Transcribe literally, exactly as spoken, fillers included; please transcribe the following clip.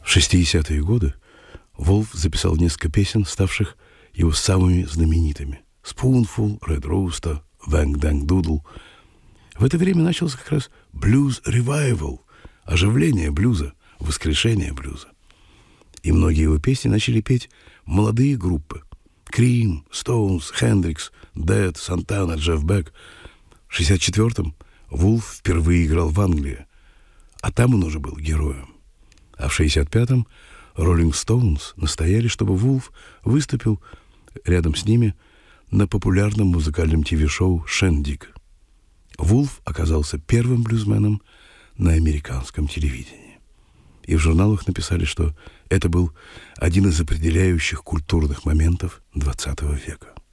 В шестидесятые годы Волф записал несколько песен, ставших его самыми знаменитыми. «Spoonful», «Red Rooster», «Wang Dang Doodle». В это время начался как раз блюз-ревайвал, оживление блюза, воскрешение блюза. И многие его песни начали петь молодые группы. Cream, Stones, Hendrix, Dead, Santana, Jeff Beck. В шестьдесят четвёртом Вулф впервые играл в Англии, а там он уже был героем. А в шестьдесят пятом Rolling Stones настояли, чтобы Вулф выступил рядом с ними на популярном музыкальном ТВ-шоу «Шендик». Вулф оказался первым блюзменом на американском телевидении. И в журналах написали, что это был один из определяющих культурных моментов двадцатого века.